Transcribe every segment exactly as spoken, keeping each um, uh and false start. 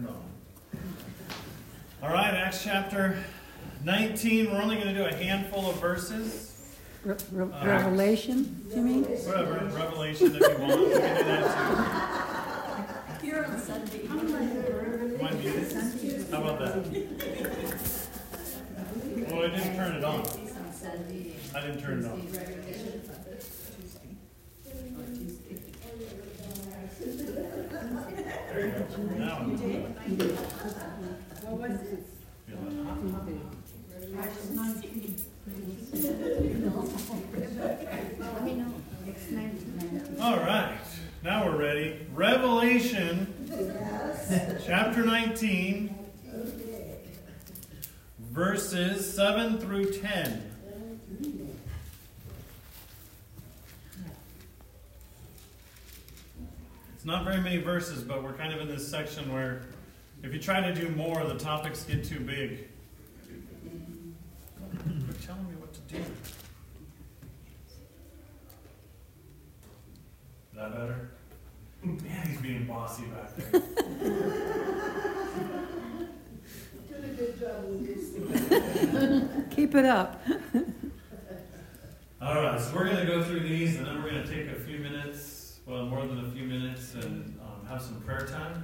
turned on. All right, Acts chapter nineteen. We're only going to do a handful of verses. Re- Re- uh, Revelation, you mean? Whatever, Revelation if you want. We can do that too. You're on Sunday. Am I muted? How about that? Well, I didn't turn it on. I didn't turn it on. There you go. Now I'm doing it. What was it? All right, now we're ready. Revelation chapter nineteen, verses seven through ten. It's not very many verses, but we're kind of in this section where if you try to do more, the topics get too big. Quit telling me what to do. Is that better? Man, he's being bossy back there. Did a good job with this. Keep it up. All right, so we're going to go through these, and then we're going to take a few minutes, well, more than a few minutes, and um, have some prayer time.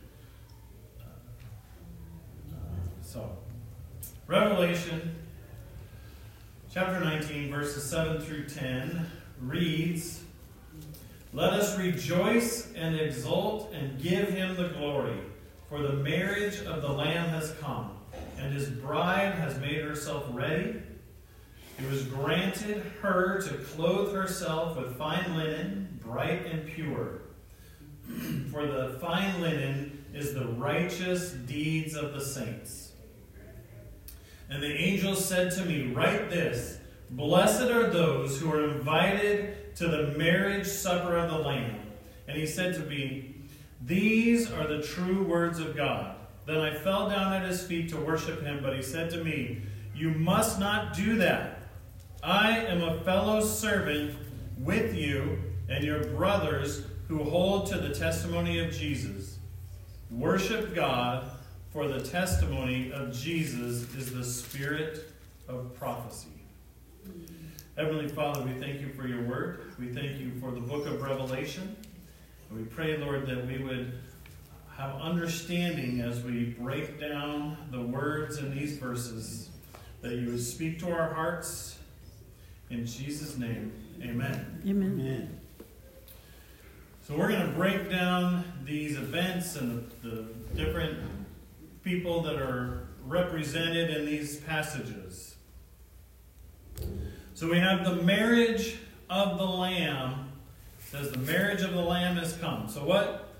So, Revelation chapter nineteen, verses seven through ten reads, "Let us rejoice and exult and give him the glory, for the marriage of the Lamb has come, and his bride has made herself ready. It was granted her to clothe herself with fine linen, bright and pure. For the fine linen is the righteous deeds of the saints. And the angel said to me, write this, blessed are those who are invited to the marriage supper of the Lamb. And he said to me, these are the true words of God. Then I fell down at his feet to worship him, but he said to me, you must not do that. I am a fellow servant with you and your brothers who hold to the testimony of Jesus. Worship God, for the testimony of Jesus is the spirit of prophecy." Heavenly Father, we thank you for your word. We thank you for the book of Revelation. And we pray, Lord, that we would have understanding as we break down the words in these verses, that you would speak to our hearts. In Jesus' name, amen. Amen. Amen. So we're going to break down these events and the, the different people that are represented in these passages. So we have the marriage of the Lamb. It says the marriage of the Lamb has come. So what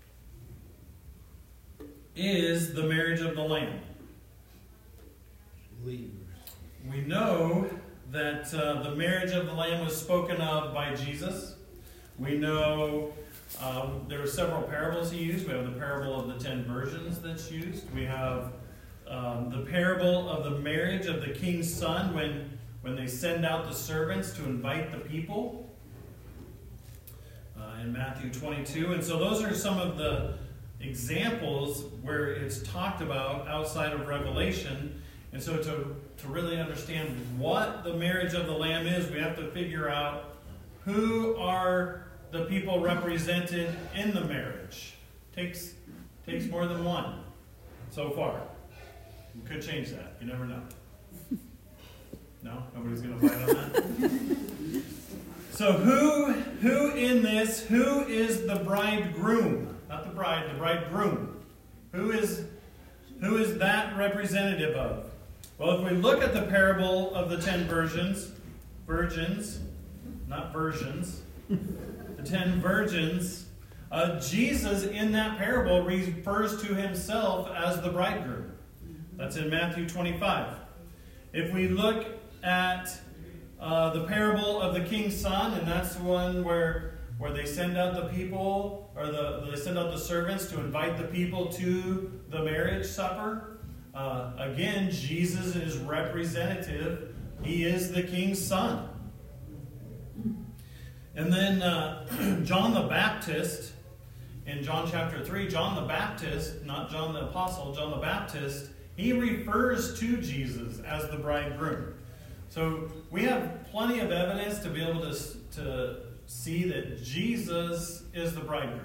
is the marriage of the Lamb? Believers. We know that uh, the marriage of the Lamb was spoken of by Jesus. We know uh, there are several parables he used. We have the parable of the ten virgins that's used. We have um, the parable of the marriage of the king's son when, when they send out the servants to invite the people uh, in Matthew twenty-two. And so those are some of the examples where it's talked about outside of Revelation. And so to, to really understand what the marriage of the Lamb is, we have to figure out who are the people represented in the marriage. Takes takes more than one so far. We could change that. You never know. No? Nobody's going to fight on that? So who who in this, who is the bridegroom? Not the bride, the bridegroom. Who is who is that representative of? Well, if we look at the parable of the ten virgins, virgins, not versions, the ten virgins, uh, Jesus in that parable refers to himself as the bridegroom. That's in Matthew twenty-five. If we look at uh, the parable of the king's son, and that's the one where, where they send out the people, or the, they send out the servants to invite the people to the marriage supper. Uh, again, Jesus is representative. He is the king's son. And then uh, John the Baptist in John chapter three, John the Baptist, not John the Apostle, John the Baptist, he refers to Jesus as the bridegroom. So we have plenty of evidence to be able to, to see that Jesus is the bridegroom.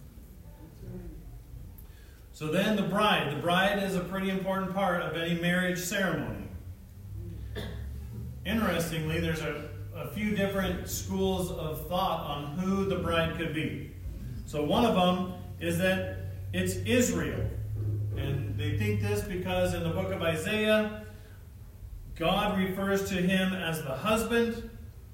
So then the bride. The bride is a pretty important part of any marriage ceremony. Interestingly, there's a, a few different schools of thought on who the bride could be. So one of them is that it's Israel. And they think this because in the book of Isaiah, God refers to him as the husband.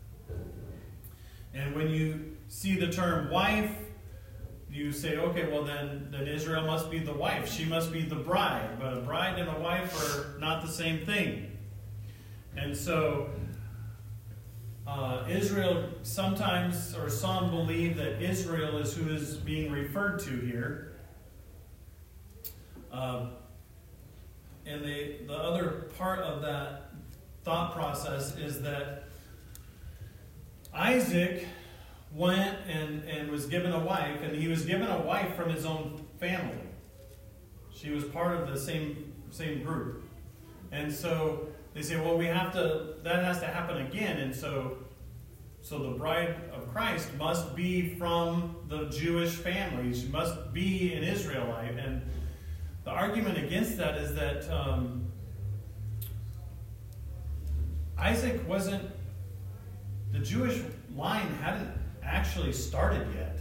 And when you see the term wife, you say, okay, well then, then Israel must be the wife. She must be the bride. But a bride and a wife are not the same thing. And so uh, Israel, sometimes, or some believe that Israel is who is being referred to here. Uh, and the, the other part of that thought process is that Isaac went and, and was given a wife, and he was given a wife from his own family. She was part of the same same group. And so they say, well, we have to, that has to happen again. And so, so the bride of Christ must be from the Jewish family. She must be an Israelite. And the argument against that is that um, Isaac wasn't, the Jewish line hadn't actually started yet.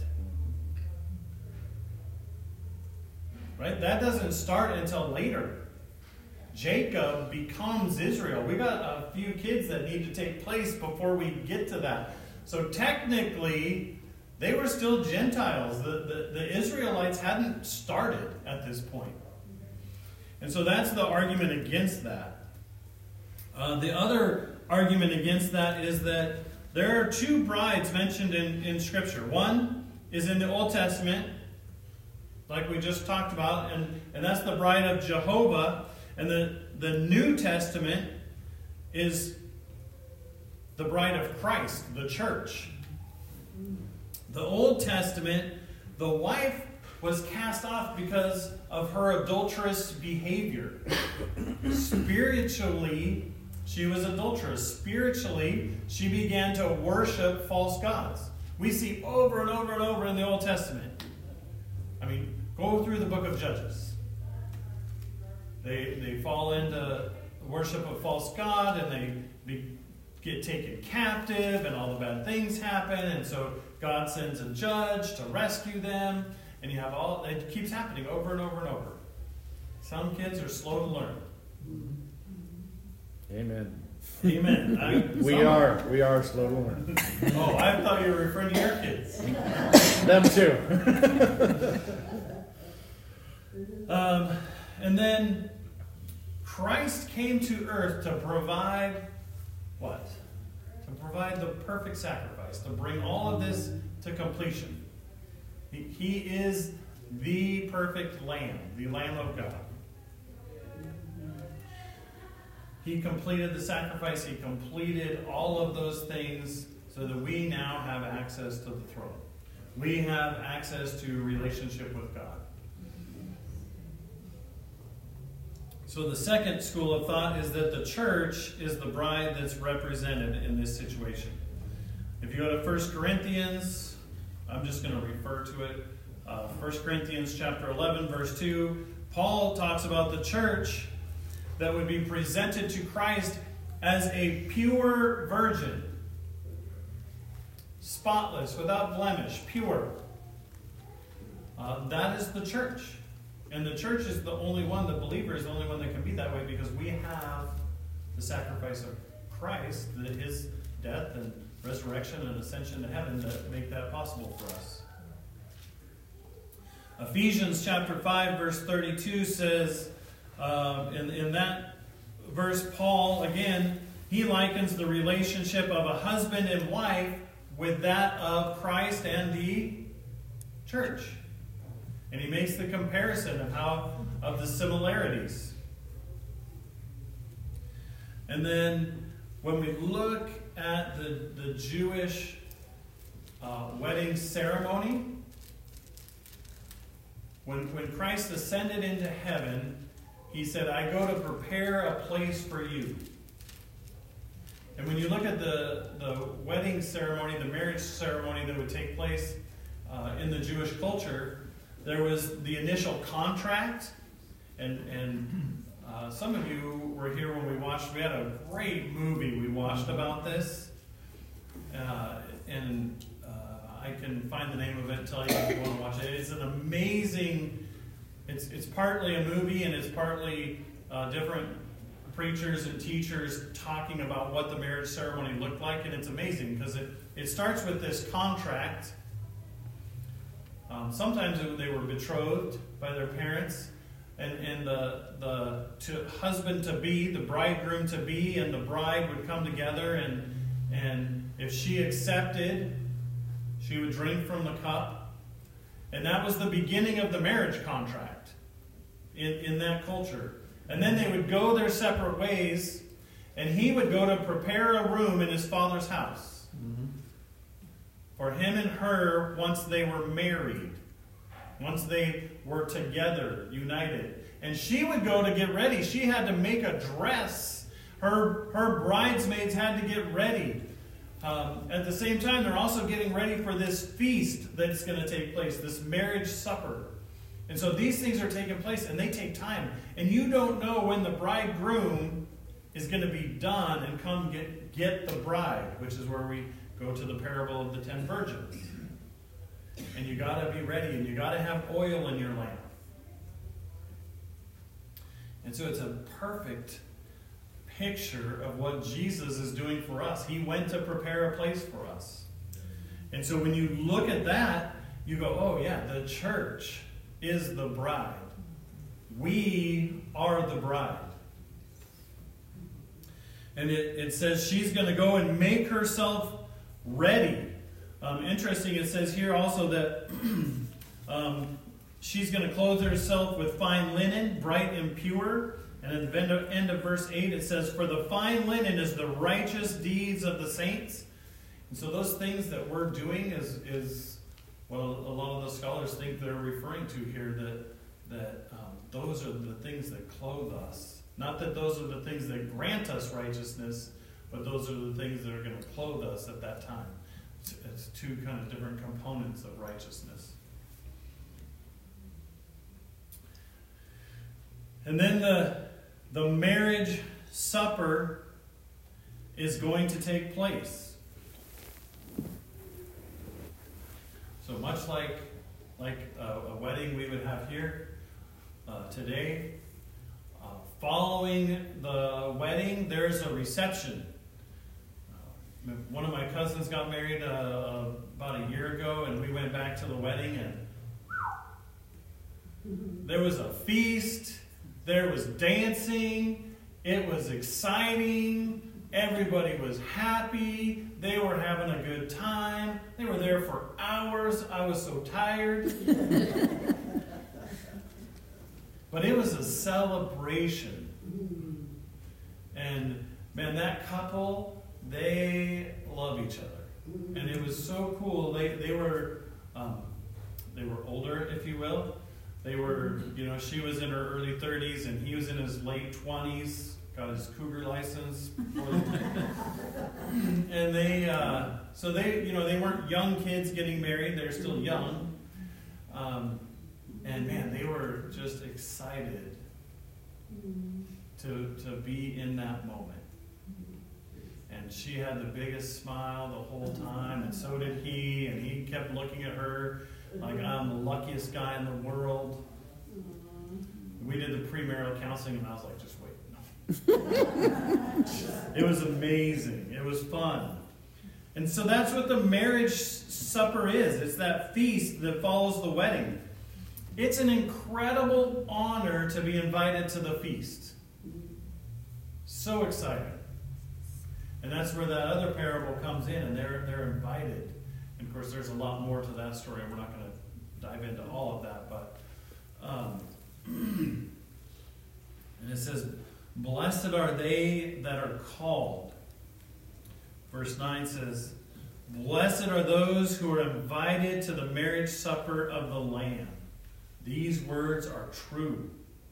Right? That doesn't start until later. Jacob becomes Israel. We got a few kids that need to take place before we get to that. So technically, they were still Gentiles. The, the, the Israelites hadn't started at this point. And so that's the argument against that. Uh, the other argument against that is that there are two brides mentioned in, in Scripture. One is in the Old Testament, like we just talked about, and, and that's the bride of Jehovah. And the, the New Testament is the bride of Christ, the church. The Old Testament, the wife was cast off because of her adulterous behavior. Spiritually, she was adulterous. Spiritually, she began to worship false gods. We see over and over and over in the Old Testament. I mean, go through the book of Judges. They they fall into worship of false god, and they be, get taken captive, and all the bad things happen, and so God sends a judge to rescue them, and you have all, it keeps happening over and over and over. Some kids are slow to learn. Amen. Amen. I, we some, are. We are slow to learn. Oh, I thought you were referring to your kids. Them too. um, and then Christ came to earth to provide what? To provide the perfect sacrifice, to bring all of this to completion. He, he is the perfect Lamb, the Lamb of God. He completed the sacrifice. He completed all of those things so that we now have access to the throne. We have access to relationship with God. So the second school of thought is that the church is the bride that's represented in this situation. If you go to First Corinthians, I'm just going to refer to it. Uh, First Corinthians chapter eleven, verse two, Paul talks about the church that would be presented to Christ as a pure virgin. Spotless, without blemish, pure. Uh, that is the church. And the church is the only one, the believer is the only one that can be that way, because we have the sacrifice of Christ, his death and resurrection and ascension to heaven that make that possible for us. Ephesians chapter five, verse thirty-two says, uh, in, in that verse, Paul, again, he likens the relationship of a husband and wife with that of Christ and the church. And he makes the comparison of how of the similarities. And then when we look at the, the Jewish uh, wedding ceremony, When, when Christ ascended into heaven, he said, I go to prepare a place for you. And when you look at the, the wedding ceremony, the marriage ceremony that would take place uh, in the Jewish culture, there was the initial contract. And, and uh, some of you were here when we watched, we had a great movie we watched about this. Uh, and uh, I can find the name of it and tell you if you want to watch it. It's an amazing, it's, it's partly a movie and it's partly uh, different preachers and teachers talking about what the marriage ceremony looked like. And it's amazing because it, it starts with this contract. Um, sometimes it, they were betrothed by their parents. And, and the, the to husband to be, the bridegroom to be, and the bride would come together, and and if she accepted, she would drink from the cup. And that was the beginning of the marriage contract in, in that culture. And then they would go their separate ways, and he would go to prepare a room in his father's house mm-hmm. for him and her once they were married. Once they were together, united. And she would go to get ready. She had to make a dress. Her, her bridesmaids had to get ready. Um, at the same time, they're also getting ready for this feast that's going to take place, this marriage supper. And so these things are taking place, and they take time. And you don't know when the bridegroom is going to be done and come get, get the bride, which is where we go to the parable of the ten virgins. And you got to be ready, and you got to have oil in your lamp. And so it's a perfect picture of what Jesus is doing for us. He went to prepare a place for us. And so when you look at that, you go, oh yeah, the church is the bride. We are the bride. And it, it says she's going to go and make herself ready. Um, interesting, it says here also that um, she's going to clothe herself with fine linen, bright and pure. And at the end of, end of verse eight, it says, for the fine linen is the righteous deeds of the saints. And so those things that we're doing is, is what a lot of the scholars think they're referring to here, that, that um, those are the things that clothe us. Not that those are the things that grant us righteousness, but those are the things that are going to clothe us at that time. It's two kind of different components of righteousness. And then the, the marriage supper is going to take place. So much like, like a, a wedding we would have here uh, today, uh, following the wedding, there's a reception. One of my cousins got married uh, about a year ago, and we went back to the wedding, and there was a feast, there was dancing, it was exciting, everybody was happy, they were having a good time, they were there for hours, I was so tired. But it was a celebration. And man, that couple, they love each other, and it was so cool. They they were um, they were older, if you will. They were, you know, she was in her early thirties, and he was in his late twenties. Got his cougar license, and they uh, so they you know they weren't young kids getting married. They're still young, um, and man, they were just excited to to be in that moment. And she had the biggest smile the whole time, and so did he, and he kept looking at her like I'm the luckiest guy in the world. We did the premarital counseling, and I was like, just wait, no. It was amazing. It was fun. And so that's what the marriage supper is. It's that feast that follows the wedding. It's an incredible honor to be invited to the feast. So exciting. And that's where that other parable comes in, and they're they're invited. And of course, there's a lot more to that story, and we're not going to dive into all of that. But um, and it says, "Blessed are they that are called." Verse nine says, "Blessed are those who are invited to the marriage supper of the Lamb." These words are true.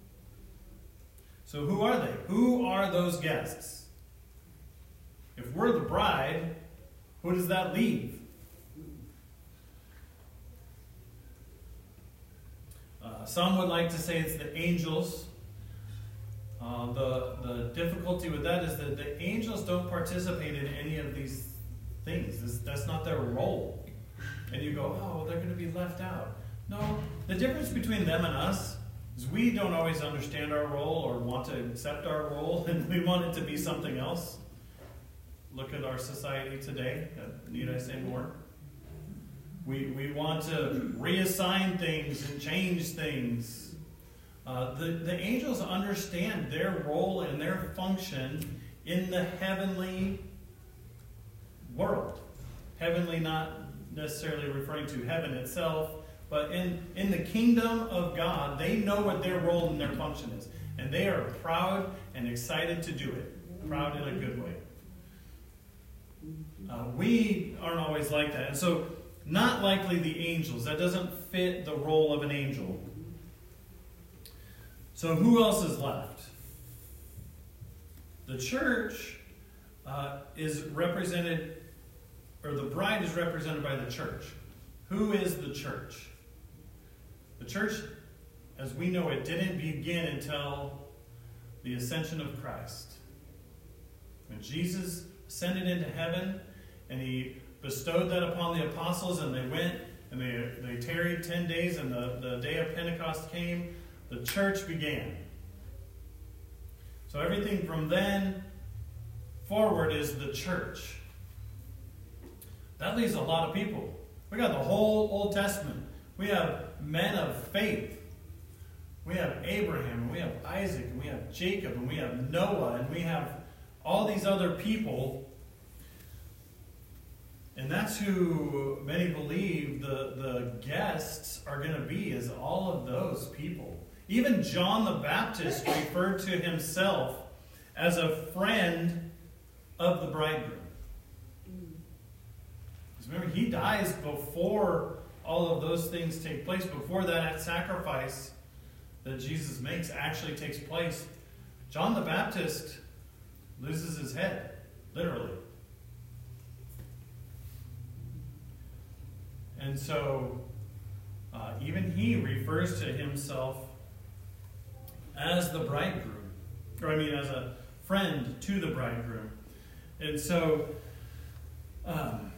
So who are they? Who are those guests? If we're the bride, who does that leave? Uh, some would like to say it's the angels. Uh, the, the difficulty with that is that the angels don't participate in any of these things. This, that's not their role. And you go, oh, well, they're going to be left out. No, the difference between them and us is we don't always understand our role or want to accept our role, and we want it to be something else. Look at our society today. Need I say more? We, we want to reassign things and change things. Uh, the, the angels understand their role and their function in the heavenly world. Heavenly, not necessarily referring to heaven itself, but in, in the kingdom of God, they know what their role and their function is. And they are proud and excited to do it. Proud in a good way. Uh, we aren't always like that. And so, not likely the angels. That doesn't fit the role of an angel. So who else is left? The church uh, is represented, or the bride is represented by the church. Who is the church? The church, as we know it, didn't begin until the ascension of Christ. When Jesus ascended into heaven and he bestowed that upon the apostles, and they went and they, they tarried ten days, and the, the day of Pentecost came, the church began. So everything from then forward is the church. That leaves a lot of people. We got the whole Old Testament. We have men of faith. We have Abraham, and we have Isaac, and we have Jacob, and we have Noah, and we have all these other people. And that's who many believe the, the guests are going to be, is all of those people. Even John the Baptist referred to himself as a friend of the bridegroom. Because remember, he dies before all of those things take place, before that sacrifice that Jesus makes actually takes place. John the Baptist loses his head, literally. And so, uh, even he refers to himself as the bridegroom, or I mean as a friend to the bridegroom. And so, um,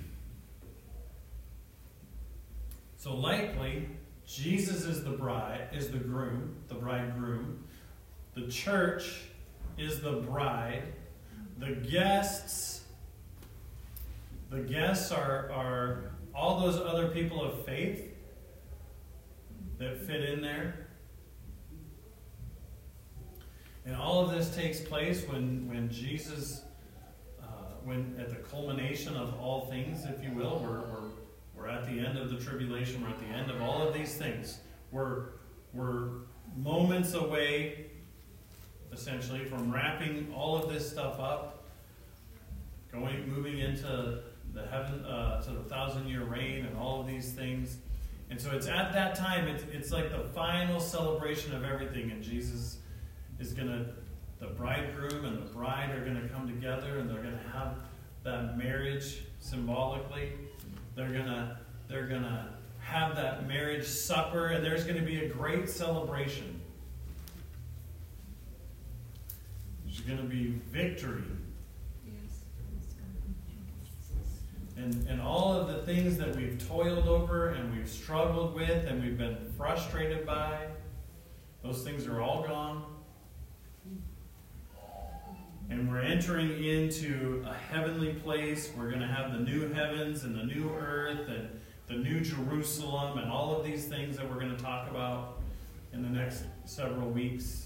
so likely, Jesus is the bride, is the groom, the bridegroom. The church is the bride. The guests, the guests are, are all those other people of faith that fit in there. And all of this takes place when, when Jesus, uh, when at the culmination of all things, if you will, we're, we're, we're at the end of the tribulation, we're at the end of all of these things. We're, we're moments away, essentially, from wrapping all of this stuff up, going, moving into the heaven, uh, to the thousand-year reign and all of these things. And so it's at that time, it's, it's like the final celebration of everything, and Jesus is going to, the bridegroom and the bride are going to come together, and they're going to have that marriage symbolically. They're going to, they're going to have that marriage supper, and there's going to be a great celebration. There's going to be victory. And, and all of the things that we've toiled over and we've struggled with and we've been frustrated by, those things are all gone. And we're entering into a heavenly place. We're going to have the new heavens and the new earth and the new Jerusalem and all of these things that we're going to talk about in the next several weeks.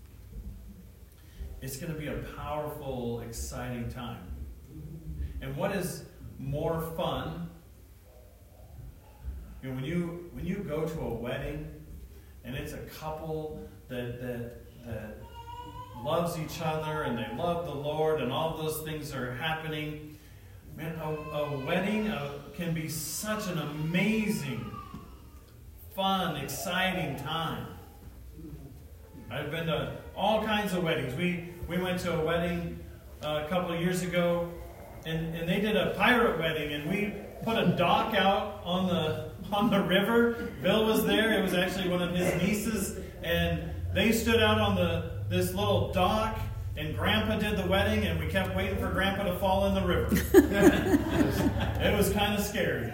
It's going to be a powerful, exciting time. And what is more fun, you know, when you when you go to a wedding and it's a couple that that that loves each other and they love the Lord and all those things are happening, man, a, a wedding uh, can be such an amazing, fun, exciting time. I've been to all kinds of weddings. We we went to a wedding uh, a couple of years ago, and, and they did a pirate wedding, and we put a dock out on the on the river. Bill was there. It was actually one of his nieces, and they stood out on the this little dock, and Grandpa did the wedding, and we kept waiting for Grandpa to fall in the river. it was, it was kind of scary.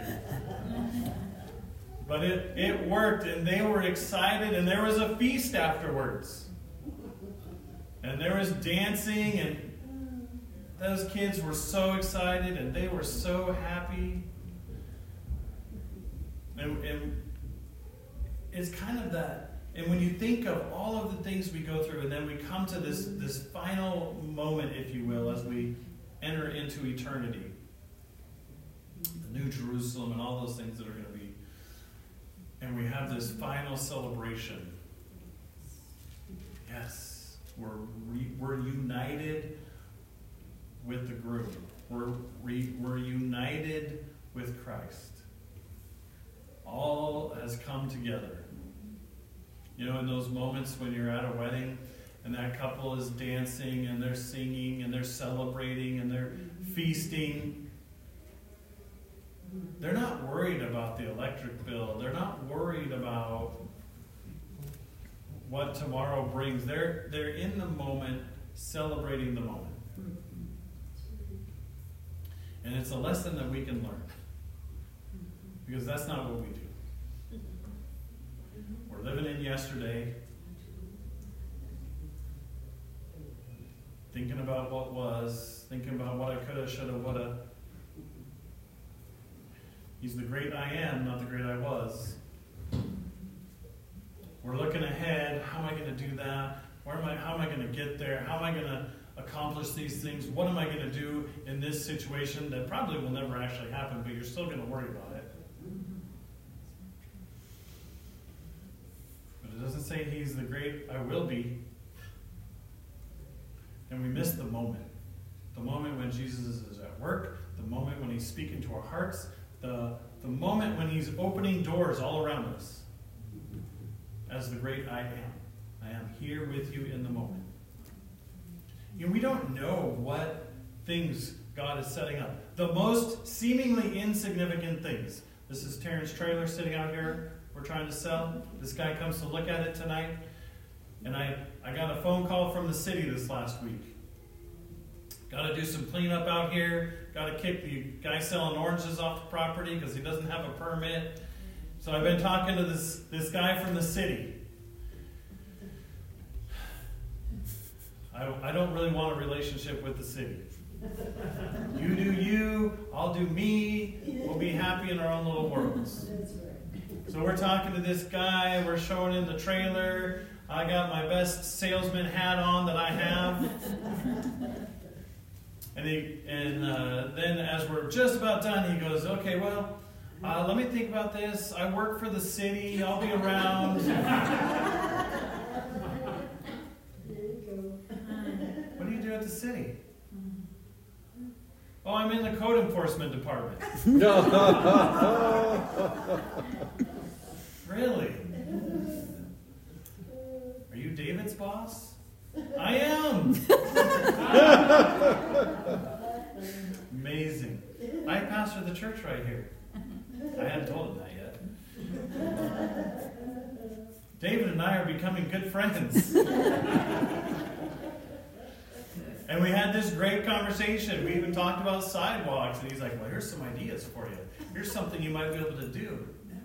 But it, it worked, and they were excited, and there was a feast afterwards. And there was dancing, and those kids were so excited, and they were so happy. And, and it's kind of that, and when you think of all of the things we go through, and then we come to this, this final moment, if you will, as we enter into eternity, the New Jerusalem and all those things that are going to be, and we have this final celebration. Yes, we're re, we're united with the groom. We're re, we're united with Christ. All has come together. You know, in those moments when you're at a wedding and that couple is dancing and they're singing and they're celebrating and they're feasting, they're not worried about the electric bill. They're not worried about what tomorrow brings. They're, they're in the moment, celebrating the moment. And it's a lesson that we can learn. Because that's not what we do. We're living in yesterday, thinking about what was, thinking about what I coulda, shoulda, woulda. He's the great I am, not the great I was. We're looking ahead. How am I going to do that? Where am I? How am I going to get there? How am I going to accomplish these things? What am I going to do in this situation that probably will never actually happen, but you're still going to worry about it? But it doesn't say he's the great I will be. And we miss the moment. The moment when Jesus is at work. The moment when he's speaking to our hearts. The, the moment when he's opening doors all around us. As the great I am. I am here with you in the moment. You know, we don't know what things God is setting up. The most seemingly insignificant things. This is Terrence's trailer sitting out here we're trying to sell. This guy comes to look at it tonight. And I, I got a phone call from the city this last week. Got to do some cleanup out here. Got to kick the guy selling oranges off the property because he doesn't have a permit. So I've been talking to this, this guy from the city. I, I don't really want a relationship with the city. You do you, I'll do me. We'll be happy in our own little worlds. So we're talking to this guy. We're showing him the trailer. I got my best salesman hat on that I have. And, he, and uh, then as we're just about done, he goes, okay, well, uh, let me think about this. I work for the city. I'll be around. What do you do at the city? Oh, I'm in the code enforcement department. Really? Are you David's boss? I am. Amazing. I pastor the church right here. I hadn't told him that yet. David and I are becoming good friends. And we had this great conversation. We even talked about sidewalks. And he's like, well, here's some ideas for you. Here's something you might be able to do.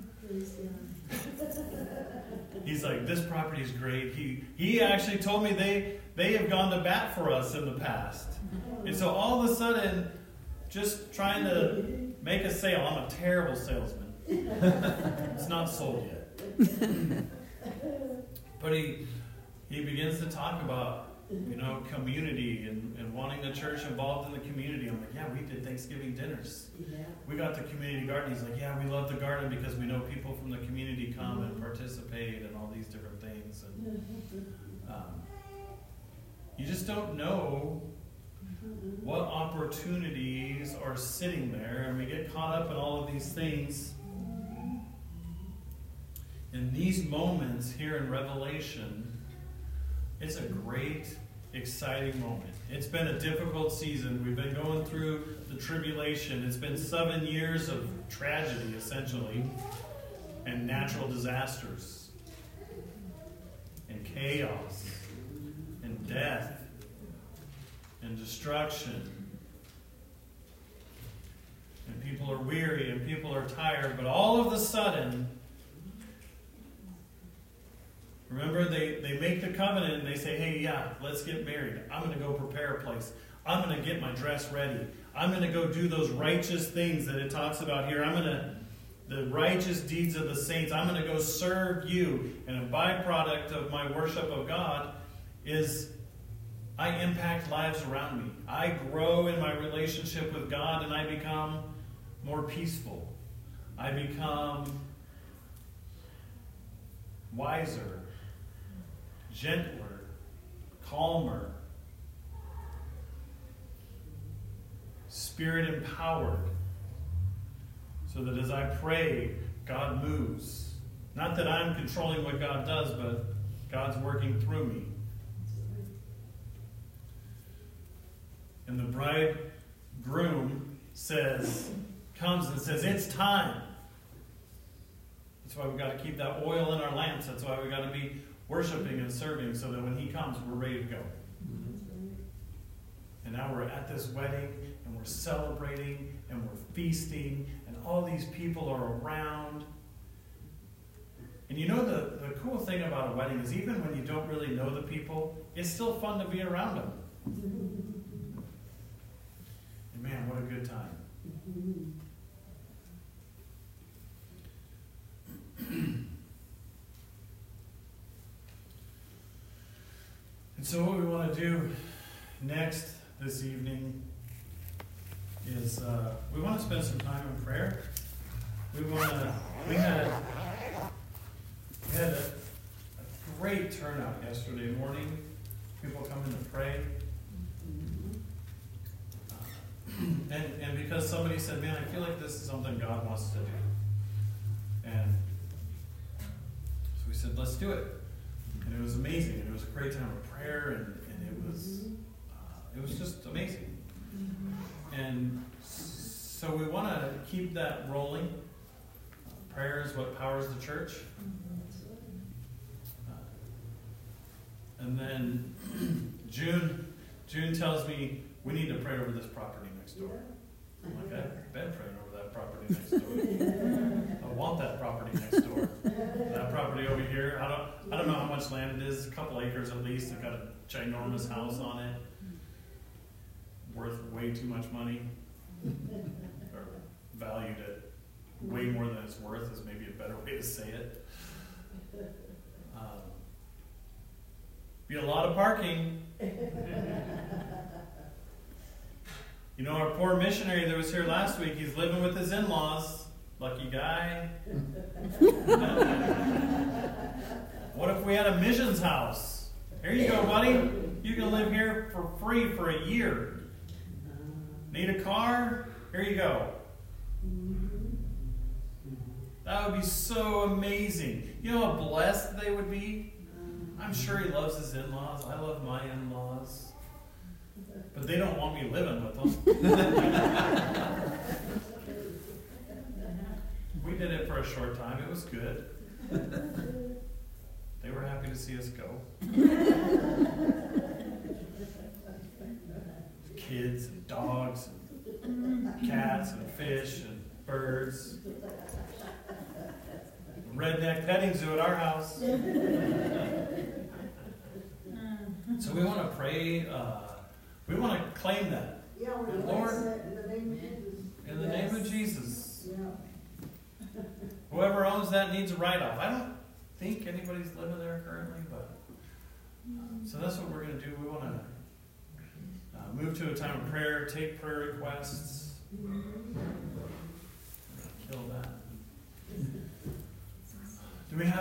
He's like, this property is great. He he actually told me they, they have gone to bat for us in the past. And so all of a sudden, just trying to make a sale. I'm a terrible salesman. It's not sold yet. But he he begins to talk about, you know, community and, and wanting the church involved in the community. I'm like, yeah, we did Thanksgiving dinners. Yeah. We got the community garden. He's like, yeah, we love the garden because we know people from the community come and participate and all these different things. And um, you just don't know what opportunities are sitting there, and we get caught up in all of these things. in these moments here in Revelation, it's a great, exciting moment. It's been a difficult season. We've been going through the tribulation. It's been seven years of tragedy, essentially, and natural disasters, and chaos, and death, and destruction. And people are weary, and people are tired, but all of a sudden, remember, they, they make the covenant and they say, hey, yeah, let's get married. I'm going to go prepare a place. I'm going to get my dress ready. I'm going to go do those righteous things that it talks about here. I'm going to, the righteous deeds of the saints, I'm going to go serve you. And a byproduct of my worship of God is I impact lives around me. I grow in my relationship with God and I become more peaceful. I become wiser, gentler, calmer, spirit empowered, so that as I pray, God moves. Not that I'm controlling what God does, but God's working through me. And the bridegroom says, comes and says, it's time. That's why we've got to keep that oil in our lamps. That's why we've got to be worshiping and serving, so that when he comes, we're ready to go. And now we're at this wedding, and we're celebrating, and we're feasting, and all these people are around. And you know, the, the cool thing about a wedding is even when you don't really know the people, it's still fun to be around them. And man, what a good time. And so what we want to do next this evening is uh, we want to spend some time in prayer. We want to, we had, we had a, a great turnout yesterday morning. People coming to pray. Uh, and, and because somebody said, man, I feel like this is something God wants to do. And so we said, let's do it. And it was amazing. And it was a great time of prayer, and, and it was uh, it was just amazing. And so we want to keep that rolling. Uh, prayer is what powers the church. Uh, and then June June tells me we need to pray over this property next door. I'm like, I've been praying over that property next door. I want that property next door. That property over here, I don't I don't know how much land it is, a couple acres at least. They've got a ginormous house on it. Worth way too much money. Or valued at way more than it's worth is maybe a better way to say it. Um, be a lot of parking. You know, our poor missionary that was here last week, he's living with his in-laws. Lucky guy. What if we had a missions house? Here you go, buddy. You can live here for free for a year. Need a car? Here you go. That would be so amazing. You know how blessed they would be? I'm sure he loves his in-laws. I love my in-laws. But they don't want me living with them. We did it for a short time. It was good. They were happy to see us go. Kids and dogs and cats and fish and birds. Redneck petting zoo at our house. So we want to pray. Uh, we want to claim that. Yeah, we're Lord, in the name of Jesus. in the name of Jesus. Yeah. Whoever owns that needs a write-off. I don't think anybody's living there currently, but uh, so that's what we're going to do. We want to uh, move to a time of prayer, take prayer requests. Kill that.